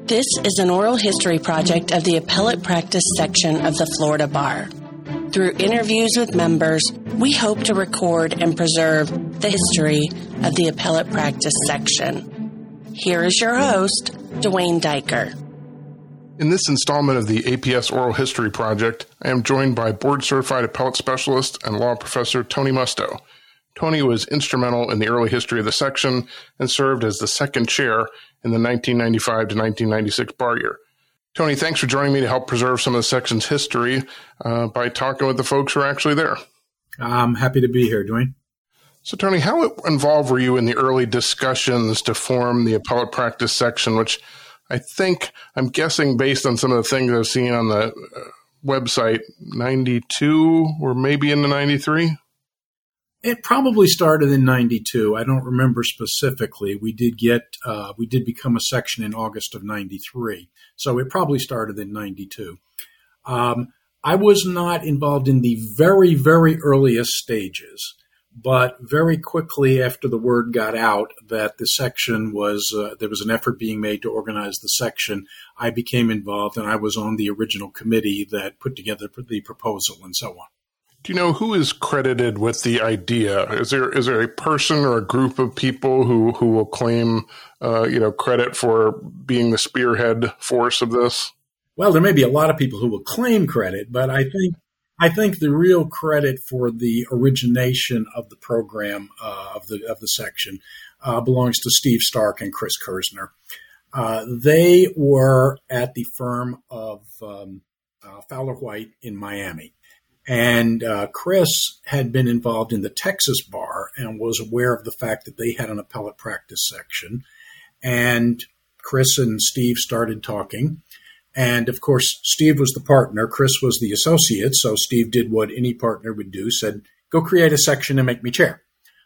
This is an oral history project of the Appellate Practice section of the Florida Bar. Through interviews with members, we hope to record and preserve the history of the Appellate Practice section. Here is your host, Dwayne Diker. In this installment of the APS Oral History Project, I am joined by board-certified appellate specialist and law professor Tony Musto. Tony was instrumental in the early history of the section and served as the second chair in the 1995 to 1996 bar year. Tony, thanks for joining me to help preserve some of the section's history by talking with the folks who are actually there. I'm happy to be here, Dwayne. So, Tony, how involved were you in the early discussions to form the appellate practice section, which I'm guessing based on some of the things I've seen on the website, 92 or maybe into 93? It probably started in 92. I don't remember specifically. We did become a section in August of 93. So it probably started in 92. I was not involved in the very, very earliest stages, but very quickly after the word got out that the section there was an effort being made to organize the section, I became involved and I was on the original committee that put together the proposal and so on. Do you know who is credited with the idea? Is there a person or a group of people who will claim, credit for being the spearhead force of this? Well, there may be a lot of people who will claim credit, but I think the real credit for the origination of the program of the section belongs to Steve Stark and Chris Kersner. They were at the firm of Fowler White in Miami. And Chris had been involved in the Texas bar and was aware of the fact that they had an appellate practice section. And Chris and Steve started talking. And, of course, Steve was the partner. Chris was the associate. So Steve did what any partner would do, said, go create a section and make me chair.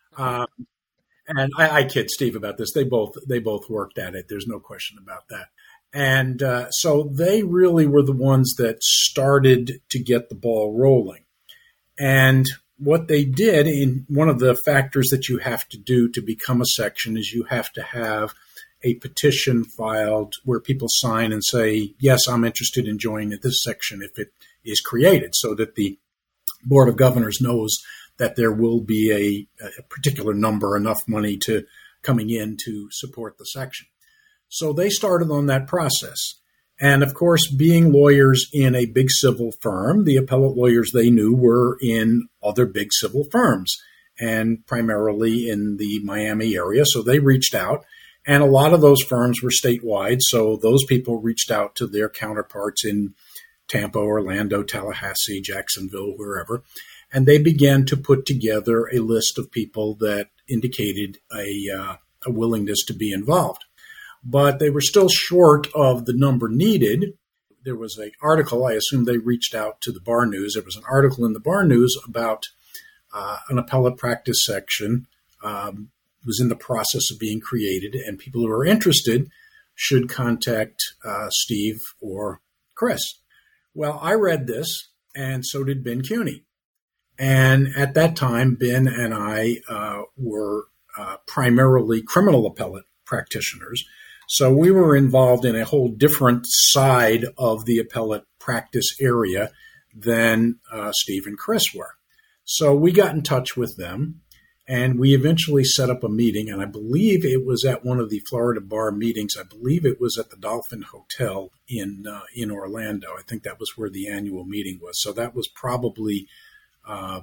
And I kid Steve about this. They both worked at it. There's no question about that. And so they really were the ones that started to get the ball rolling. And what they did, in one of the factors that you have to do to become a section is you have to have a petition filed where people sign and say, yes, I'm interested in joining this section if it is created, so that the Board of Governors knows that there will be a particular number, enough money coming in to support the section. So they started on that process. And, of course, being lawyers in a big civil firm, the appellate lawyers they knew were in other big civil firms and primarily in the Miami area. So they reached out. And a lot of those firms were statewide. So those people reached out to their counterparts in Tampa, Orlando, Tallahassee, Jacksonville, wherever. And they began to put together a list of people that indicated a willingness to be involved. But they were still short of the number needed. There was an article, I assume they reached out to the Bar News. There was an article in the Bar News about an appellate practice section. It was in the process of being created, and people who are interested should contact Steve or Chris. Well, I read this, and so did Ben Cuny. And at that time, Ben and I were primarily criminal appellate practitioners. So we were involved in a whole different side of the appellate practice area than Steve and Chris were. So we got in touch with them, and we eventually set up a meeting, and I believe it was at one of the Florida Bar meetings. I believe it was at the Dolphin Hotel in Orlando. I think that was where the annual meeting was. So that was probably, that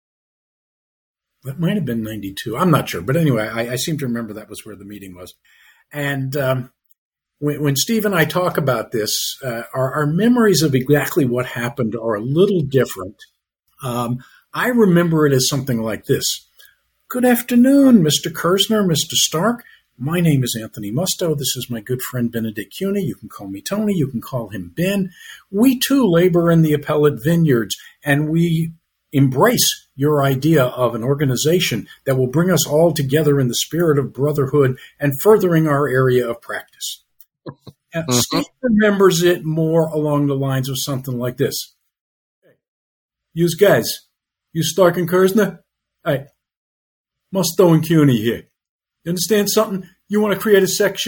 might have been 92. I'm not sure. But anyway, I seem to remember that was where the meeting was. And when Steve and I talk about this, our memories of exactly what happened are a little different. I remember it as something like this. Good afternoon, Mr. Kersner, Mr. Stark. My name is Anthony Musto. This is my good friend Benedict Cuny. You can call me Tony. You can call him Ben. We, too, labor in the appellate vineyards, and we embrace your idea of an organization that will bring us all together in the spirit of brotherhood and furthering our area of practice. And Steve remembers it more along the lines of something like this. Hey, yous guys, you Stark and Kersner? Hey, Musto and Cuny here. You understand something? You want to create a section?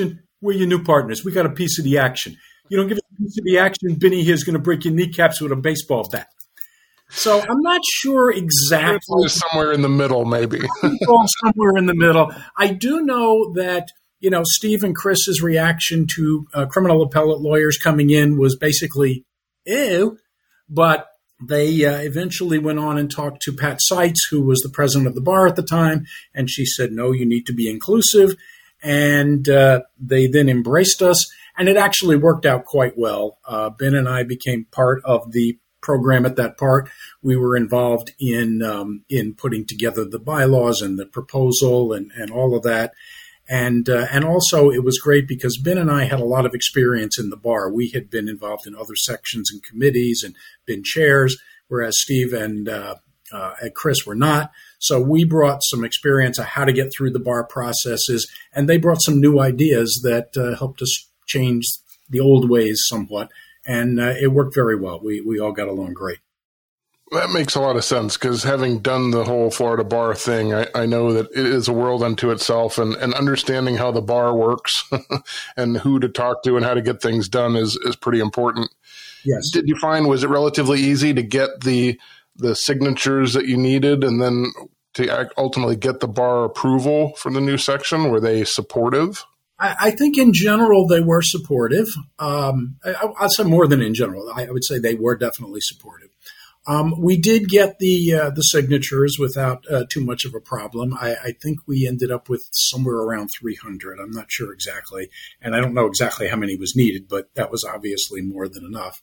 we're your new partners. We got a piece of the action. You don't give us a piece of the action, Benny here's going to break your kneecaps with a baseball bat. So I'm not sure exactly. Somewhere in the middle, maybe. Somewhere in the middle. I do know that, Steve and Chris's reaction to criminal appellate lawyers coming in was basically, ew. But they eventually went on and talked to Pat Seitz, who was the president of the bar at the time. And she said, no, you need to be inclusive. And they then embraced us. And it actually worked out quite well. Ben and I became part of the program at that part. We were involved in putting together the bylaws and the proposal and all of that. And also it was great because Ben and I had a lot of experience in the bar. We had been involved in other sections and committees and been chairs, whereas Steve and Chris were not. So we brought some experience of how to get through the bar processes, and they brought some new ideas that helped us change the old ways somewhat. And it worked very well. We all got along great. That makes a lot of sense because having done the whole Florida bar thing, I know that it is a world unto itself, and understanding how the bar works and who to talk to and how to get things done is pretty important. Yes. Did you find, was it relatively easy to get the signatures that you needed and then to ultimately get the bar approval for the new section? Were they supportive? I think in general they were supportive. I'd say more than in general. I would say they were definitely supportive. We did get the signatures without too much of a problem. I think we ended up with somewhere around 300. I'm not sure exactly, and I don't know exactly how many was needed, but that was obviously more than enough.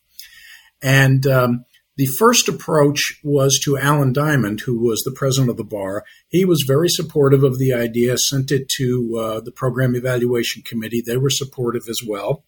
And the first approach was to Alan Diamond, who was the president of the bar. He was very supportive of the idea, sent it to the Program Evaluation Committee. They were supportive as well.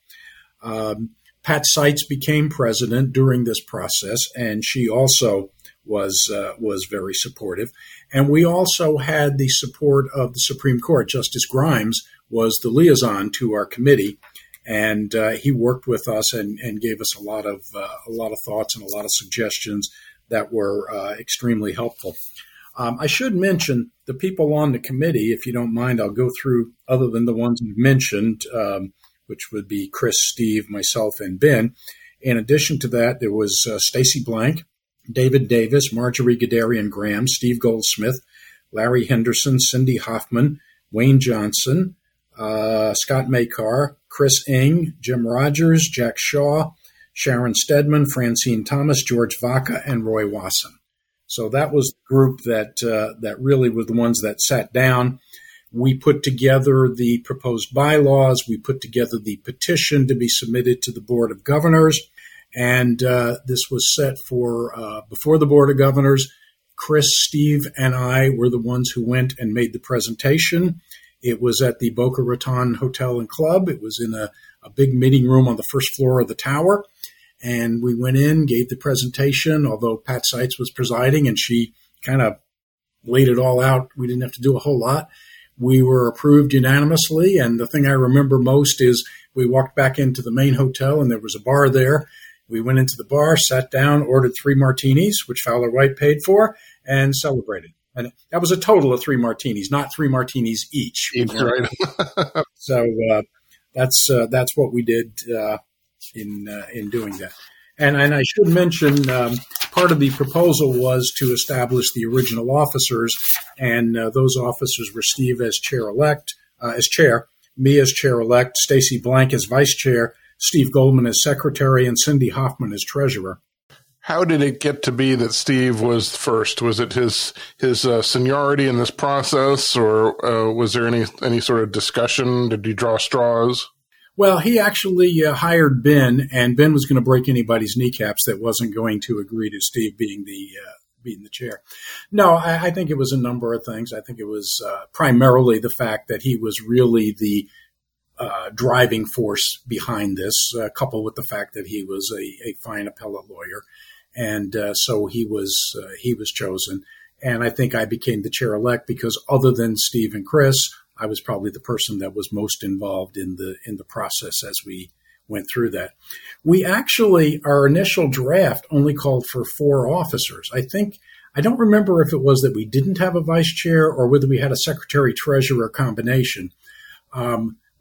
Pat Seitz became president during this process, and she also was very supportive. And we also had the support of the Supreme Court. Justice Grimes was the liaison to our committee, and he worked with us and gave us a lot of thoughts and a lot of suggestions that were extremely helpful. I should mention the people on the committee, if you don't mind. I'll go through other than the ones you've mentioned, which would be Chris, Steve, myself, and Ben. In addition to that, there was Stacy Blank, David Davis, Marjorie Gadarian Graham, Steve Goldsmith, Larry Henderson, Cindy Hoffman, Wayne Johnson, Scott Makar, Chris Ing, Jim Rogers, Jack Shaw, Sharon Stedman, Francine Thomas, George Vaca, and Roy Wasson. So that was the group that really were the ones that sat down. We put together the proposed bylaws. We put together the petition to be submitted to the Board of Governors. And this was set for before the Board of Governors. Chris, Steve, and I were the ones who went and made the presentation. It was at the Boca Raton Hotel and Club. It was in a big meeting room on the first floor of the tower. And we went in, gave the presentation, although Pat Seitz was presiding, and she kind of laid it all out. We didn't have to do a whole lot. We were approved unanimously, and the thing I remember most is we walked back into the main hotel, and there was a bar there. We went into the bar, sat down, ordered 3 martinis, which Fowler White paid for, and celebrated. And that was a total of 3 martinis, not 3 martinis each. Right. So that's what we did in doing that. And I should mention part of the proposal was to establish the original officers, and those officers were Steve as chair-elect, me as chair-elect, Stacy Blank as vice chair, Steve Goldman as secretary, and Cindy Hoffman as treasurer. How did it get to be that Steve was first? Was it his seniority in this process, or was there any sort of discussion? Did you draw straws? Well, he actually hired Ben, and Ben was going to break anybody's kneecaps that wasn't going to agree to Steve being the chair. No, I think it was a number of things. I think it was primarily the fact that he was really the driving force behind this, coupled with the fact that he was a fine appellate lawyer, and so he was chosen. And I think I became the chair-elect because, other than Steve and Chris, I was probably the person that was most involved in the process as we went through that. We actually, our initial draft only called for 4 officers. I don't remember if it was that we didn't have a vice chair or whether we had a secretary-treasurer combination.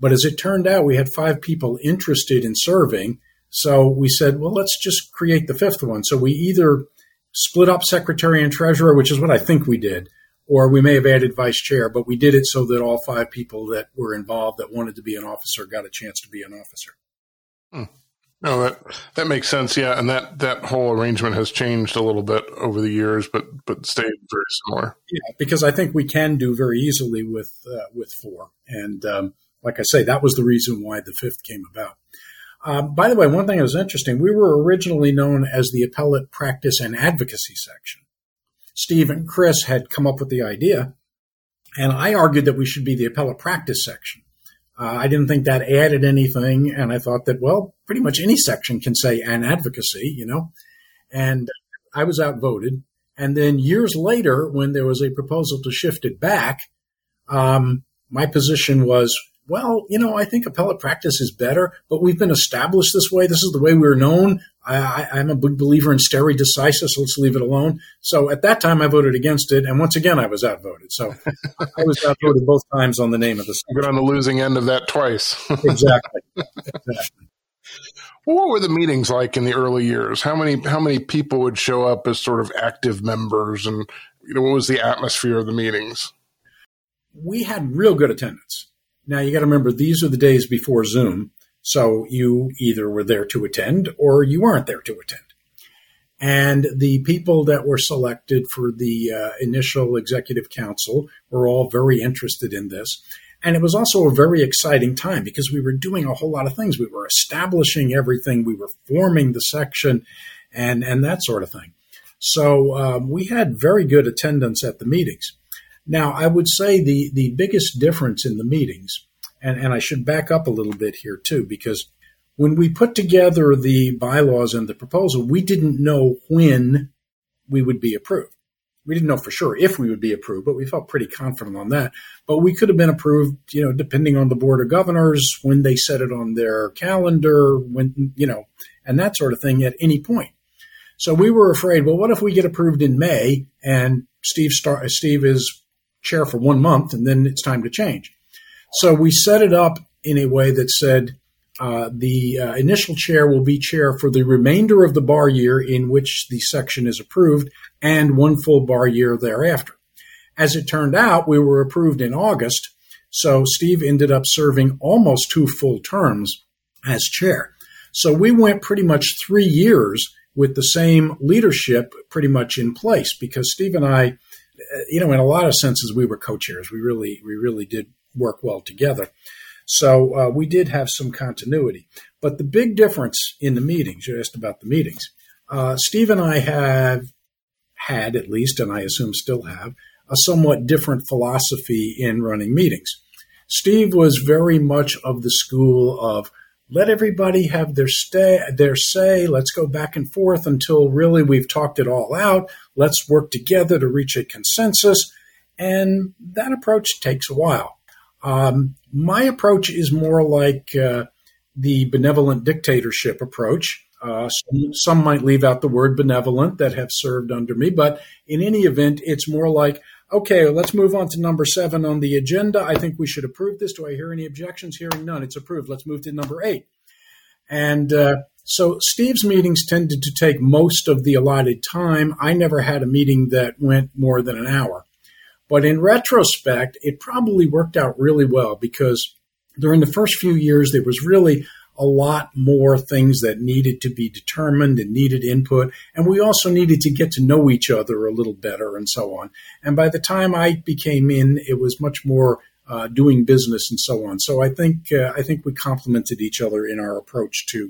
But as it turned out, we had 5 people interested in serving. So we said, well, let's just create the 5th one. So we either split up secretary and treasurer, which is what I think we did, or we may have added vice chair, but we did it so that all 5 people that were involved that wanted to be an officer got a chance to be an officer. No, that makes sense. Yeah. And that whole arrangement has changed a little bit over the years, but stayed very similar. Yeah, because I think we can do very easily with 4. And like I say, that was the reason why the 5th came about. By the way, one thing that was interesting, we were originally known as the Appellate Practice and Advocacy Section. Steve and Chris had come up with the idea, and I argued that we should be the Appellate Practice Section. I didn't think that added anything, and I thought that, well, pretty much any section can say "and advocacy," and I was outvoted. And then years later, when there was a proposal to shift it back, my position was, well, I think appellate practice is better, but we've been established this way. This is the way we're known. I'm a big believer in stare decisis, so let's leave it alone. So at that time, I voted against it, and once again, I was outvoted. So I was outvoted both times on the name of the section. You're on the losing end of that twice. Exactly. Well, what were the meetings like in the early years? How many people would show up as sort of active members, and what was the atmosphere of the meetings? We had real good attendance. Now, you got to remember, these are the days before Zoom, so you either were there to attend or you weren't there to attend. And the people that were selected for the initial executive council were all very interested in this. And it was also a very exciting time because we were doing a whole lot of things. We were establishing everything. We were forming the section and that sort of thing. So we had very good attendance at the meetings. Now, I would say the biggest difference in the meetings, and I should back up a little bit here too, because when we put together the bylaws and the proposal, we didn't know when we would be approved. We didn't know for sure if we would be approved, but we felt pretty confident on that. But we could have been approved, depending on the Board of Governors, when they set it on their calendar, and that sort of thing at any point. So we were afraid, well, what if we get approved in May and Steve is chair for 1 month and then it's time to change? So we set it up in a way that said the initial chair will be chair for the remainder of the bar year in which the section is approved and 1 full bar year thereafter. As it turned out, we were approved in August, so Steve ended up serving almost 2 full terms as chair. So we went pretty much 3 years with the same leadership pretty much in place because Steve and I, in a lot of senses, we were co-chairs. We really did work well together. So we did have some continuity. But the big difference in the meetings, you asked about the meetings, Steve and I have had, at least, and I assume still have, a somewhat different philosophy in running meetings. Steve was very much of the school of let everybody have their say. Let's go back and forth until really we've talked it all out. Let's work together to reach a consensus. And that approach takes a while. My approach is more like the benevolent dictatorship approach. Some might leave out the word benevolent that have served under me, but in any event, it's more like, okay, let's move on to number 7 on the agenda. I think we should approve this. Do I hear any objections? Hearing none. It's approved. Let's move to number 8. And so Steve's meetings tended to take most of the allotted time. I never had a meeting that went more than an hour. But in retrospect, it probably worked out really well because during the first few years, there was really a lot more things that needed to be determined and needed input. And we also needed to get to know each other a little better and so on. And by the time I became in, it was much more doing business and so on. So I think we complemented each other in our approach to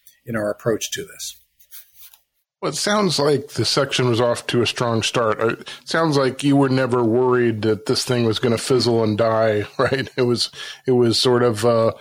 this. Well, it sounds like the section was off to a strong start. It sounds like you were never worried that this thing was going to fizzle and die, right? It was sort of,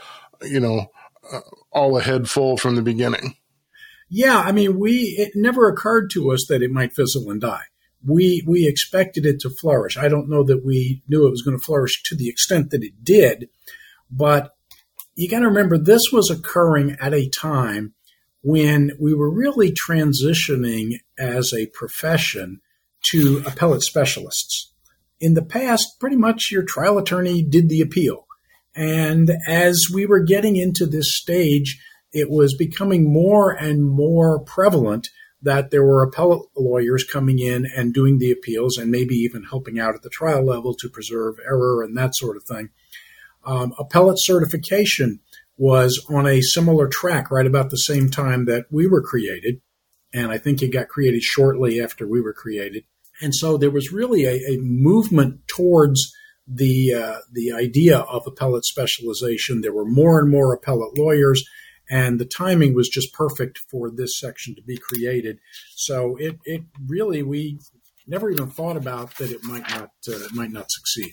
all ahead full from the beginning. Yeah, I mean, it never occurred to us that it might fizzle and die. We expected it to flourish. I don't know that we knew it was going to flourish to the extent that it did, but you got to remember this was occurring at a time when we were really transitioning as a profession to appellate specialists. In the past, pretty much your trial attorney did the appeal. And as we were getting into this stage, it was becoming more and more prevalent that there were appellate lawyers coming in and doing the appeals and maybe even helping out at the trial level to preserve error and that sort of thing. Appellate certification was on a similar track right about the same time that we were created. And I think it got created shortly after we were created. And so there was really a movement towards the idea of appellate specialization. There were more and more appellate lawyers, and the timing was just perfect for this section to be created. So it really, we never even thought about that it might not succeed.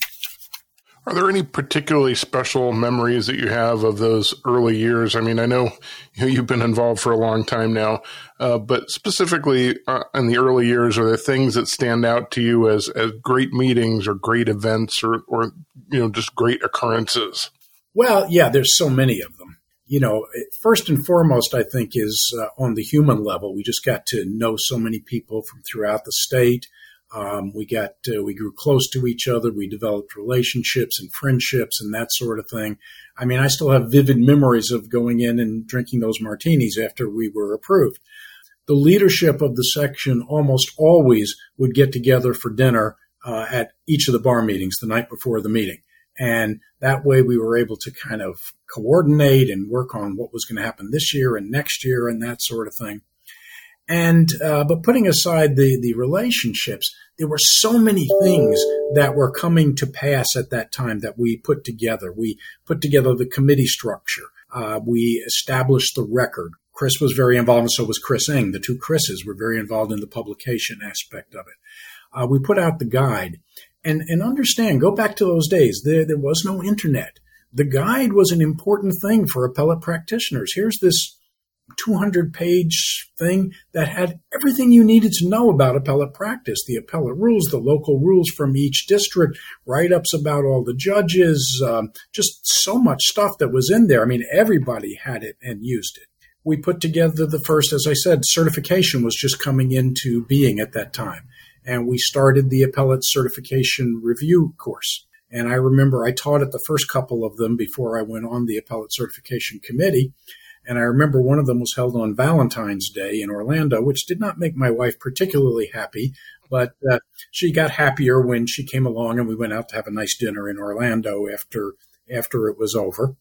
Are there any particularly special memories that you have of those early years? I mean, I know you've been involved for a long time now, but specifically in the early years, are there things that stand out to you as great meetings or great events or just great occurrences? Well, yeah, there's so many of them. First and foremost, I think, is on the human level. We just got to know so many people from throughout the state. We grew close to each other. We developed relationships and friendships and that sort of thing. I mean, I still have vivid memories of going in and drinking those martinis after we were approved. The leadership of the section almost always would get together for dinner at each of the bar meetings the night before the meeting. And that way we were able to kind of coordinate and work on what was going to happen this year and next year and that sort of thing. And but putting aside the relationships, there were so many things that were coming to pass at that time that we put together. We put together the committee structure. We established the record. Chris was very involved, and so was Chris Ng. The two Chris's were very involved in the publication aspect of it. We put out the guide. And understand, go back to those days. There was no internet. The guide was an important thing for appellate practitioners. Here's this 200-page thing that had everything you needed to know about appellate practice, the appellate rules, the local rules from each district, write-ups about all the judges, just so much stuff that was in there. I mean, everybody had it and used it. We put together the first, as I said, certification was just coming into being at that time. And we started the appellate certification review course. And I remember I taught at the first couple of them before I went on the appellate certification committee. And I remember one of them was held on Valentine's Day in Orlando, which did not make my wife particularly happy, but she got happier when she came along and we went out to have a nice dinner in Orlando after it was over.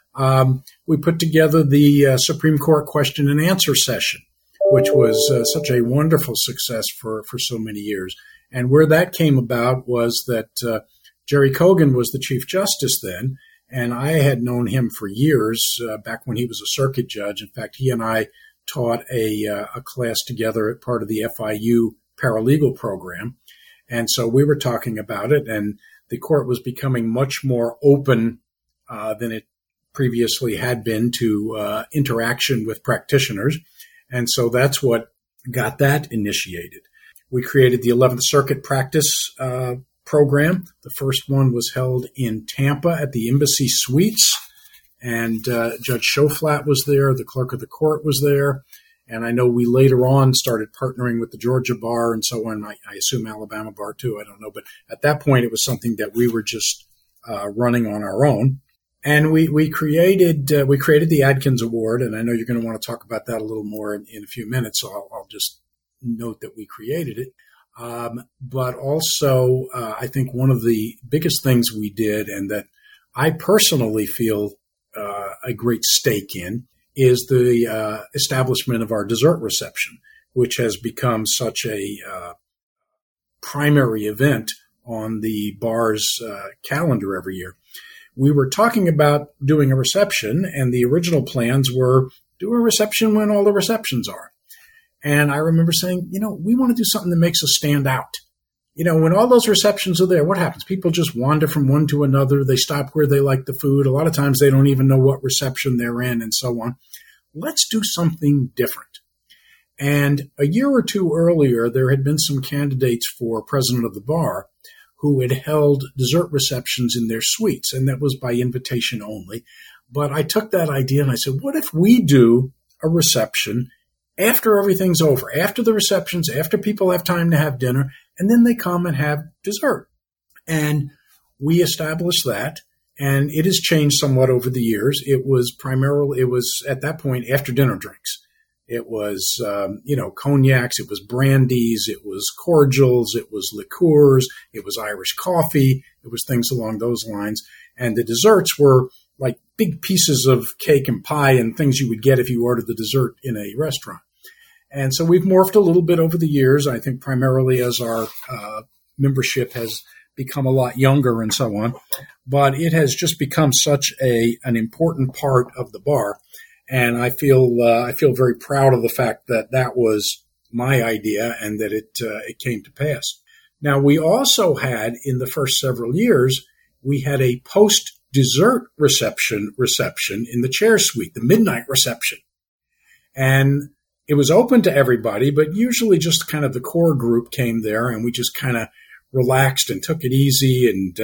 We put together the Supreme Court question and answer session, which was such a wonderful success for so many years. And where that came about was that Jerry Kogan was the Chief Justice then, and I had known him for years, back when he was a circuit judge. In fact, he and I taught a class together at part of the FIU paralegal program. And so we were talking about it, and the court was becoming much more open than it previously had been to interaction with practitioners. And so that's what got that initiated. We created the 11th Circuit practice program. The first one was held in Tampa at the Embassy Suites, and Judge Schoflat was there. The clerk of the court was there. And I know we later on started partnering with the Georgia Bar and so on. I assume Alabama Bar too. I don't know. But at that point, it was something that we were just running on our own. And we created the Adkins Award, and I know you're going to want to talk about that a little more in a few minutes, so I'll just note that we created it. But also, I think one of the biggest things we did, and that I personally feel a great stake in, is the establishment of our dessert reception, which has become such a primary event on the bar's calendar every year. We were talking about doing a reception, and the original plans were do a reception when all the receptions are. And I remember saying, we want to do something that makes us stand out. When all those receptions are there, what happens? People just wander from one to another. They stop where they like the food. A lot of times they don't even know what reception they're in and so on. Let's do something different. And a year or two earlier, there had been some candidates for president of the bar who had held dessert receptions in their suites, and that was by invitation only. But I took that idea and I said, what if we do a reception after everything's over, after the receptions, after people have time to have dinner, and then they come and have dessert? And we established that, And it has changed somewhat over the years. It was at that point after dinner drinks. It was, cognacs, it was brandies, it was cordials, it was liqueurs, it was Irish coffee, it was things along those lines. And the desserts were like big pieces of cake and pie and things you would get if you ordered the dessert in a restaurant. And so we've morphed a little bit over the years, I think primarily as our membership has become a lot younger and so on. But it has just become such an important part of the bar. And I feel very proud of the fact that was my idea and that it came to pass. Now, we also had, in the first several years, we had a post-dessert reception in the chair suite, the midnight reception. And it was open to everybody, but usually just kind of the core group came there, and we just kind of relaxed and took it easy. And,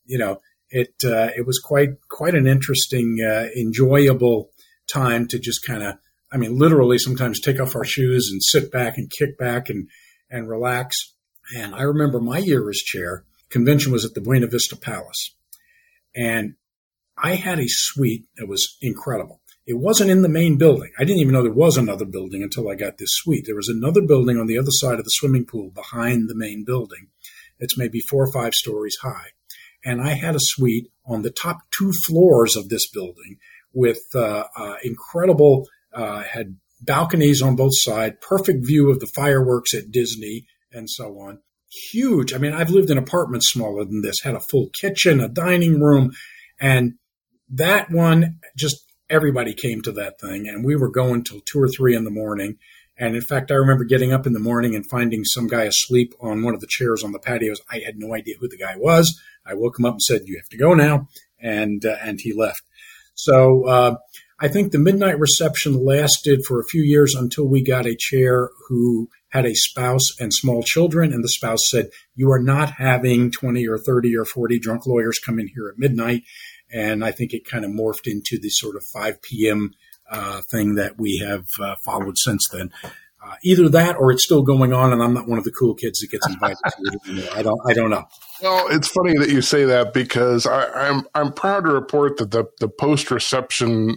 it was quite an interesting, enjoyable time to just kind of, literally sometimes take off our shoes and sit back and kick back and relax. And I remember my year as chair, convention was at the Buena Vista Palace. And I had a suite that was incredible. It wasn't in the main building. I didn't even know there was another building until I got this suite. There was another building on the other side of the swimming pool behind the main building. It's maybe 4 or 5 stories high. And I had a suite on the top 2 floors of this building with incredible, had balconies on both sides, perfect view of the fireworks at Disney and so on. Huge. I've lived in apartments smaller than this, had a full kitchen, a dining room, and that one, just everybody came to that thing, and we were going till 2 or 3 in the morning. And in fact, I remember getting up in the morning and finding some guy asleep on one of the chairs on the patios. I had no idea who the guy was. I woke him up and said, "You have to go now," and he left. So I think the midnight reception lasted for a few years until we got a chair who had a spouse and small children, and the spouse said, "You are not having 20 or 30 or 40 drunk lawyers come in here at midnight." And I think it kind of morphed into the sort of 5 p.m. Thing that we have followed since then. Either that or it's still going on, and I'm not one of the cool kids that gets invited to it anymore. I don't know. Well, it's funny that you say that because I'm proud to report that the post reception,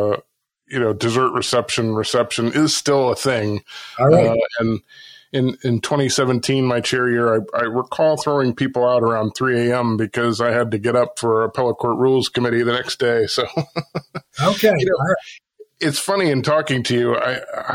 dessert reception is still a thing. All right. And in 2017, my chair year, I recall throwing people out around 3 a.m. because I had to get up for appellate court rules committee the next day. So, okay. It's funny in talking to you.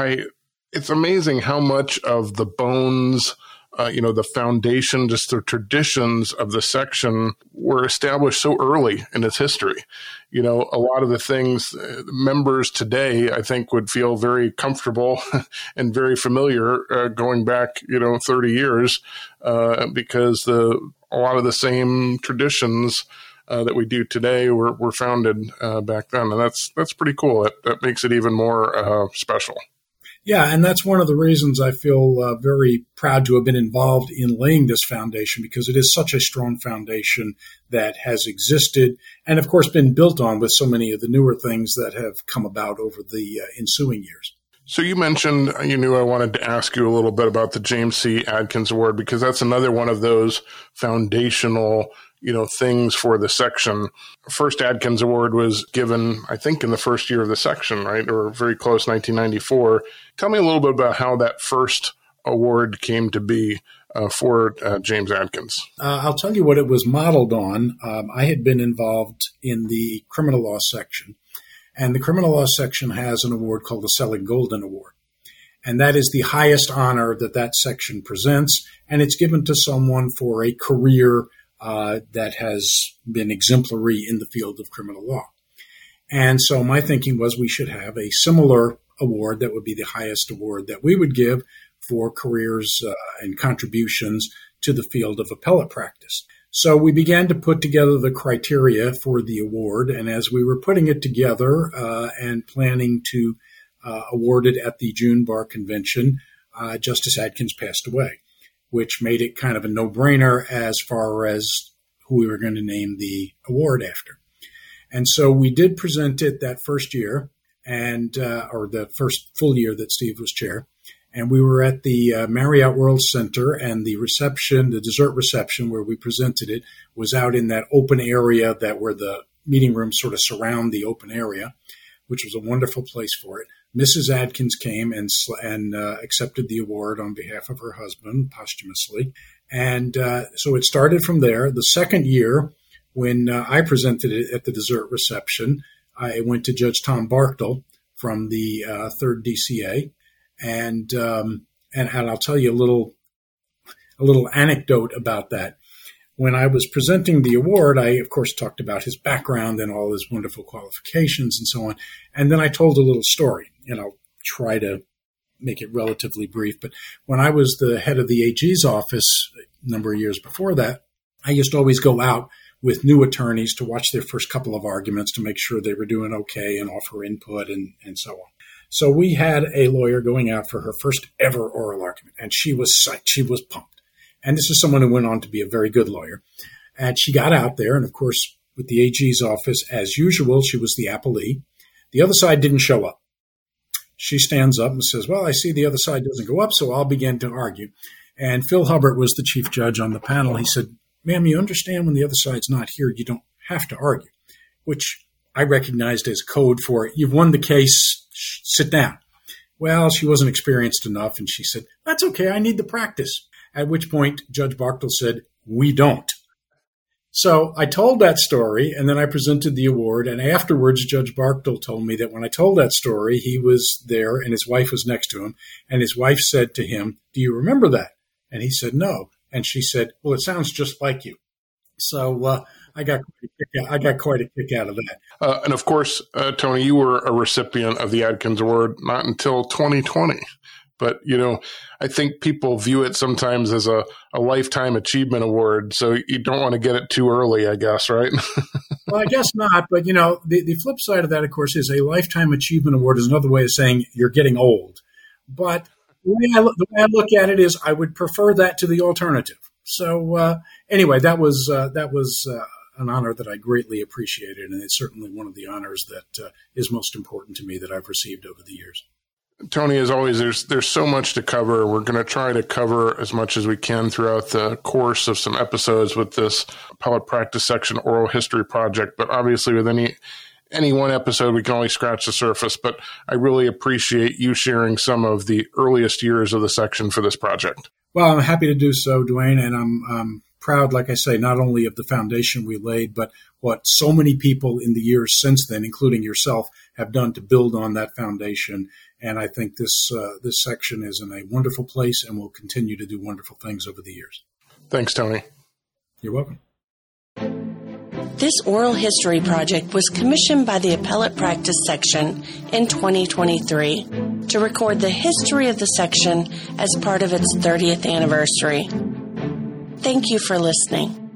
It's amazing how much of the bones, the foundation, just the traditions of the section were established so early in its history. A lot of the things members today, I think, would feel very comfortable and very familiar going back, 30 years, because a lot of the same traditions that we do today were founded back then. And that's pretty cool. That makes it even more special. Yeah, and that's one of the reasons I feel very proud to have been involved in laying this foundation, because it is such a strong foundation that has existed and, of course, been built on with so many of the newer things that have come about over the ensuing years. So you mentioned you knew I wanted to ask you a little bit about the James C. Adkins Award, because that's another one of those foundational things for the section. First Adkins Award was given, I think, in the first year of the section, right? Or very close, 1994. Tell me a little bit about how that first award came to be for James Adkins. I'll tell you what it was modeled on. I had been involved in the criminal law section, and the criminal law section has an award called the Selig Golden Award. And that is the highest honor that section presents, and it's given to someone for a career that has been exemplary in the field of criminal law. And so my thinking was we should have a similar award that would be the highest award that we would give for careers and contributions to the field of appellate practice. So we began to put together the criteria for the award, and as we were putting it together and planning to award it at the June Bar Convention, Justice Adkins passed away, which made it kind of a no-brainer as far as who we were going to name the award after. And so we did present it that first year, or the first full year that Steve was chair. And we were at the Marriott World Center, and the reception, the dessert reception where we presented it, was out in that open area where the meeting rooms sort of surround the open area, which was a wonderful place for it. Mrs. Adkins came and accepted the award on behalf of her husband posthumously. And so it started from there. The second year, when I presented it at the dessert reception, I went to Judge Tom Barkdale from the 3rd DCA. And I'll tell you a little anecdote about that. When I was presenting the award, I, of course, talked about his background and all his wonderful qualifications and so on. And then I told a little story, and I'll try to make it relatively brief. But when I was the head of the AG's office a number of years before that, I used to always go out with new attorneys to watch their first couple of arguments to make sure they were doing okay and offer input and so on. So we had a lawyer going out for her first ever oral argument, and she was psyched. She was pumped. And this is someone who went on to be a very good lawyer. And she got out there, and of course, with the AG's office, as usual, she was the appellee. The other side didn't show up. She stands up and says, well, I see the other side doesn't go up, so I'll begin to argue. And Phil Hubbard was the chief judge on the panel. He said, ma'am, you understand when the other side's not here, you don't have to argue, which I recognized as code for, you've won the case, sit down. Well, she wasn't experienced enough, and she said, that's okay, I need the practice. At which point, Judge Barkdale said, we don't. So I told that story, and then I presented the award. And afterwards, Judge Barkdale told me that when I told that story, he was there, and his wife was next to him. And his wife said to him, do you remember that? And he said, no. And she said, well, it sounds just like you. So I got quite a kick out of that. And of course, Tony, you were a recipient of the Adkins Award not until 2020. But, I think people view it sometimes as a lifetime achievement award. So you don't want to get it too early, I guess, right? Well, I guess not. But, the flip side of that, of course, is a lifetime achievement award is another way of saying you're getting old. But the way I look at it is I would prefer that to the alternative. So anyway, that was an honor that I greatly appreciated. And it's certainly one of the honors that is most important to me that I've received over the years. Tony, as always, there's so much to cover. We're going to try to cover as much as we can throughout the course of some episodes with this Appellate Practice Section Oral History Project. But obviously, with any one episode, we can only scratch the surface. But I really appreciate you sharing some of the earliest years of the section for this project. Well, I'm happy to do so, Dwayne, and I'm proud, like I say, not only of the foundation we laid, but what so many people in the years since then, including yourself, have done to build on that foundation. And I think this section is in a wonderful place and will continue to do wonderful things over the years. Thanks, Tony. You're welcome. This oral history project was commissioned by the Appellate Practice Section in 2023 to record the history of the section as part of its 30th anniversary. Thank you for listening.